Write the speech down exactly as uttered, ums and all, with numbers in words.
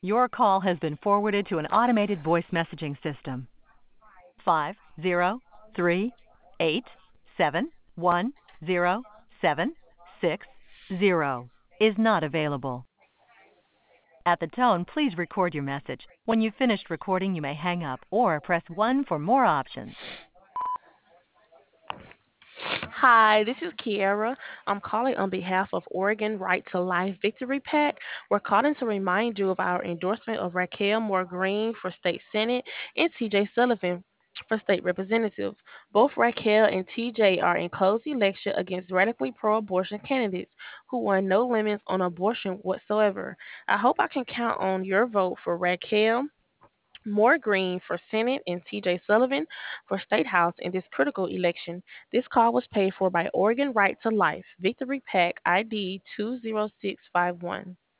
Your call has been forwarded to an automated voice messaging system. Five zero three eight seven one zero seven six zero is not available. At the tone, please record your message. When you've finished recording, you may hang up or press one for more options. Hi, this is Kiara. I'm calling on behalf of Oregon Right to Life Victory PAC. We're calling to remind you of our endorsement of Raquel Moore Green for State Senate and T J Sullivan for State Representative. Both Raquel and T J are in close election against radically pro-abortion candidates who won no limits on abortion whatsoever. I hope I can count on your vote for Raquel Moore Green for Senate and T J Sullivan for State House in this critical election. This call was paid for by Oregon Right to Life, Victory PAC I D two zero six five one.